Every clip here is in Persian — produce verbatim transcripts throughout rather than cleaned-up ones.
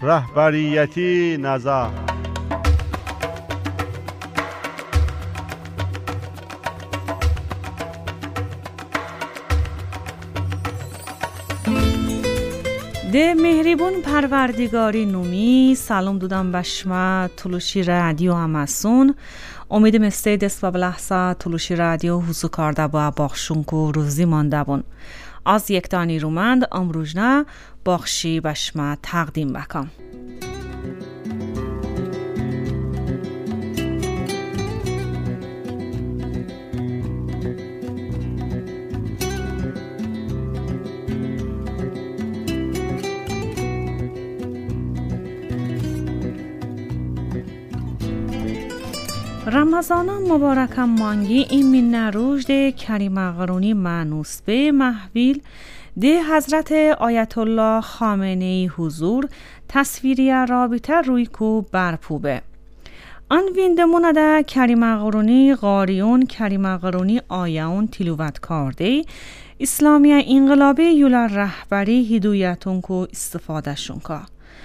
رهبریتی نظر ده مهریبون پروردگاری نومی سلام دودم بشما تلوشی رادیو همسون امیدم استه دست و بلحظه تلوشی رادیو حضور کرده با باخشونکو روزی مانده بون از یک دانی رومند امروزنه باخشی بشما تقدیم بکم. رمضان مبارک مانگی این من روز ده کریم قرونی مانوس به محویل ده حضرت آیت الله خامنه ای حضور تصویری رابطه روی کو برپوبه آن ویندمونه ده کریم قرونی غاریون کریم قرونی آیون تلوت کرده اسلامی انقلابی یولا رهبری هدایتون کو استفاده شون که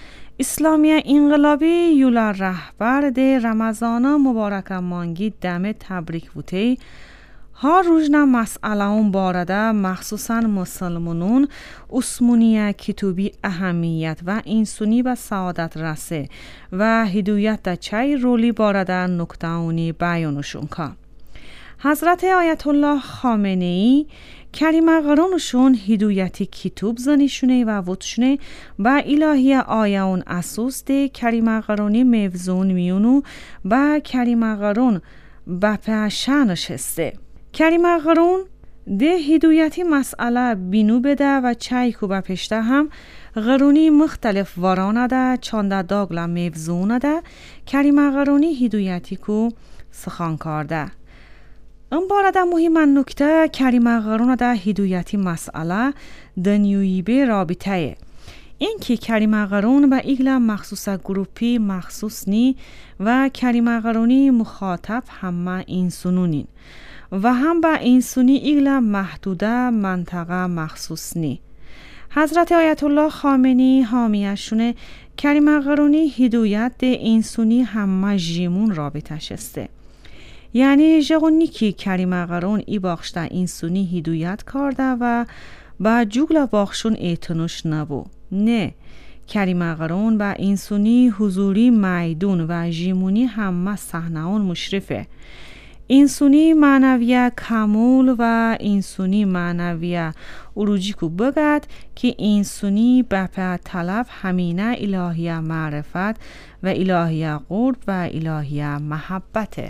اسلامی انقلابی یولا رهبر ده رمضان مبارک مانگی دم تبریک بوده ها روزنا مسئله اون بارده مخصوصا مسلمانون اسمونی کتوبی اهمیت و انسونی به سعادت رسه و هدایت ده چای رولی بارده نکته اونی بیانشون که حضرت آیت الله خامنه ای کریم قرونشون هدایتی کتوب زنیشونه و وطشونه با الهی آیون اساس ده کریم قرونی موزون میونو با کریم قرون با پشنش هسته کریم قرون ده هدایتی مسئله بینو بده و چای کو با پشته هم قرونی مختلف وارانه ده چانده داگلا موزونه ده کریم قرونی هدایتی کو سخان کرده ام بارده مهم نکته کریم قرون ده هدایتی مسئله دنیویی به رابطه این که کریم قرون به ایگلا مخصوص گروپی مخصوص نی و کریم قرونی مخاطب همه انسونونین و هم به انسونی ایگلا محدوده منطقه مخصوص نی حضرت آیت الله خامنی حامیشونه کریم قرونی هدایت ده انسونی همه جیمون رابطه شسته یعنی جغونی که کریم قرون ای باخشته انسونی هدایت کرده و با جوگل باخشون ایتنوش نبو نه کریم قرون با انسونی حضوری میدون و جیمونی همه صحنه‌اون مشرفه انسونی معنویه کامل و انسونی معنویه اروجی کو بگد که انسونی بپا طلب همینه الهیه معرفت و الهیه قرب و الهیه محبته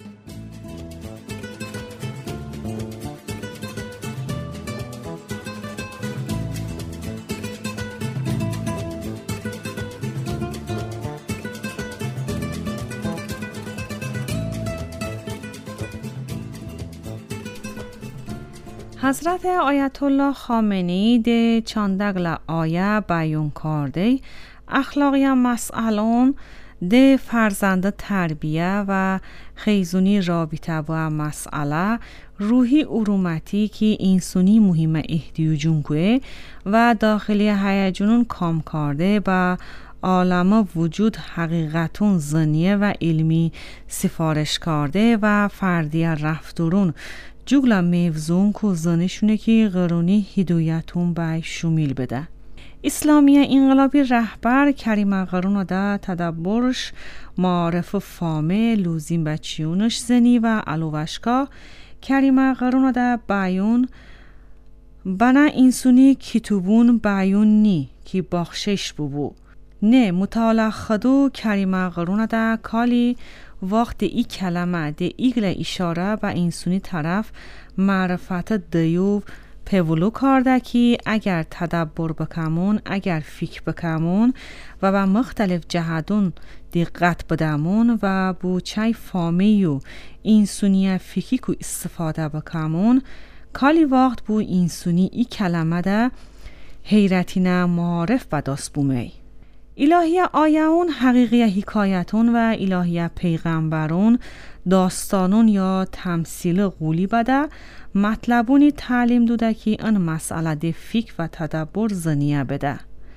حضرت آیت الله خامنه‌ای ده چاندگل آیه بیان کرده اخلاقی مسئلون ده فرزند تربیه و خیزونی رابطه و مسئله روحی ارومتی که انسانی مهم احتیاجون که و داخلی هیجانون کام کرده با عالم وجود حقیقتون زنیه و علمی سفارش کرده و فردی رفتارون جوگلا میوزون که زنشونه که قرونی هدایتون بای شمیل بده اسلامی انقلابی رهبر کریم قرون ده تدبرش معارف فامه لوزین بچیونش زنی و علوشکا کریم قرون ده بیون بنا انسونی کتوبون بیون نی که بخشش ببو نه مطالعه خدو کریم قرون ده کالی وقت ای کلمه ده ایگل اشاره به انسونی طرف معرفت دیو پولو کرده که اگر تدبر بکمون اگر فکر بکمون و به مختلف جهدون دقت بدمون و بو چای فامیو انسونی فکری کو استفاده بکمون کالی وقت بو انسونی ای کلمه ده حیرتینه معارف بداست بومی الهی آیون حقیقی حکایتون و الهی پیغمبرون داستانون یا تمثیل قولی بده مطلبونی تعلیم دوده که ان مسئله ده فکر و تدبر زنیه بده.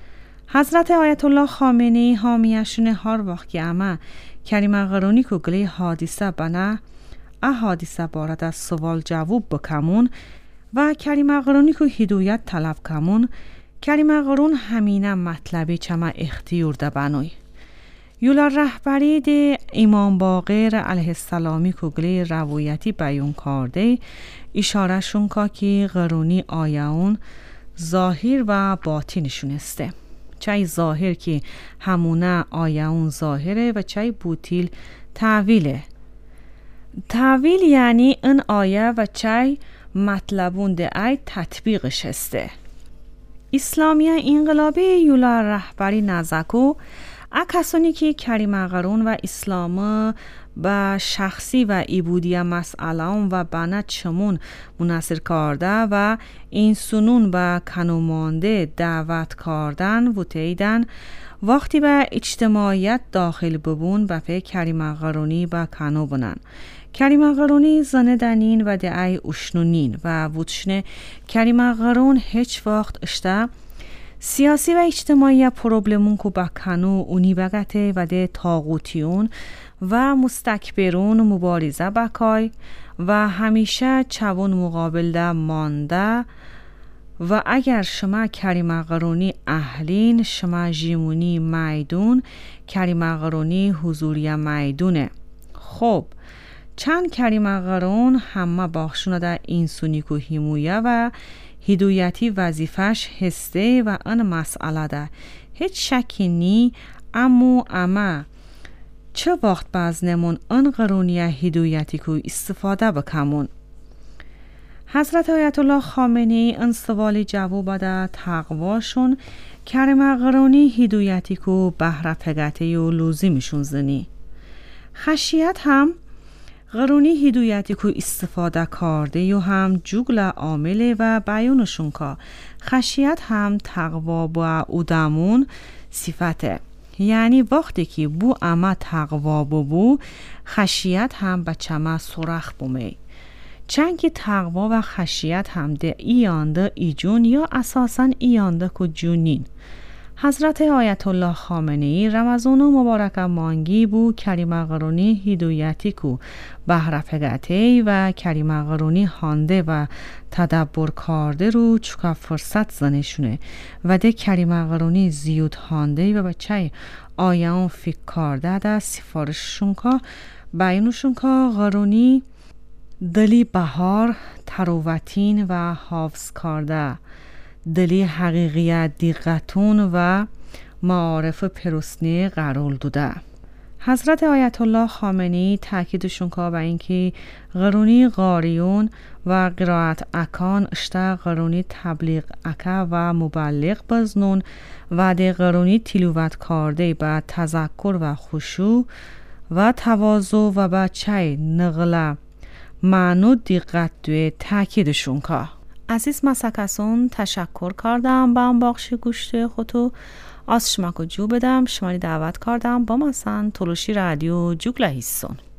Hazreti Ayatollah Khamenei hamiyashune har vaqt ki ama Karima Qaroni ko gile hadisa bana a hadisa barad az saval javub bakamun و کریمه قرونی که هدایت طلب کمون کریمه قرون همینه مطلبی چما اختیار ده بانوی یولا رهبری ده امام باقر علیه السلامی که گلی روایتی بیان کرده اشاره شون که قرونی آیاون ظاهر و باطنشون استه چای ظاهر که همونه آیاون ظاهره و چای بوتیل تعویله تعویل یعنی این آیه و چای مطلبون ده ای تطبیقش هسته اسلامیه انقلابی یولا رهبری نزکو ا کسانی که کریمه قرون و اسلام با شخصی و ایبودی مسئله و بنا چمون مناصر کرده و این سنون با کنومانده دعوت کردن و تیدن وقتی به اجتماعیت داخل ببون و پی کریمه قرونی با کنو بنن کریمه قرونی زنه دنین و دعای اشنونین و وچنه کریمه قرون هیچ وقت اشته سیاسی و اجتماعی پروبلمون که با کنو اونی بگته و ده تاغوتیون و مستکبرون مبارزه بکای و همیشه چوون مقابل ده مانده و اگر شما کریمه قرونی اهلین شما جیمونی میدون کریمه قرونی حضوری میدونه خب چند کریمه قرون همه باخشونه در اینسونی که همویه و هدایتی وظیفش هسته و ان مسئله ده هیچ شکی نی امو اما چه وقت باز نمون ان قرونی هدایتی که استفاده بکمون حضرت آیت الله خامنه‌ای ان سوالی جواب ده تقواشون کریمه قرونی هدایتی که بهره پگته و لوزیمشون زنی خشیت هم قرونی هدایتی که استفاده کرده یا هم جگل عامله و بیانشون که خشیت هم تقوا با اودمون صفته یعنی وقتی که بو اما تقوا بو خشیت هم بچه ما سرخ بومی چند که تقوا و خشیت هم ده ایانده ایجون یا اساساً ایانده که جونین حضرت آیت الله خامنه‌ای رمضان مبارک مانگی بو کریمه قرونی هدایتی کو بهره پگته و کریمه قرونی هانده و تدبر کرده رو چکا فرصت زنشونه و ده کریمه قرونی زیود هانده و بچه آیان فکر کرده ده سفارششون که بیانشون که قرونی دلی بهار تروتین و حافظ کرده دلی حقیقیت دقتون و معارف پرسنی قرار داده حضرت آیت الله خامنه‌ای تاکیدشون که به اینکه قرونی قاریون و قرائت اکان اشتا قرونی تبلیغ اکا و مبلغ بزنون و ده قرونی تلاوت کرده با تذکر و خشوع و تواضع و با چای نقله معنو دقت دوی تاکیدشون که عزیز مسکسون تشکر کردم با هم باقش گوشت خودو از شما که جو بدم شماری دعوت کردم با مثلا تلوشی رادیو جوگله هیستون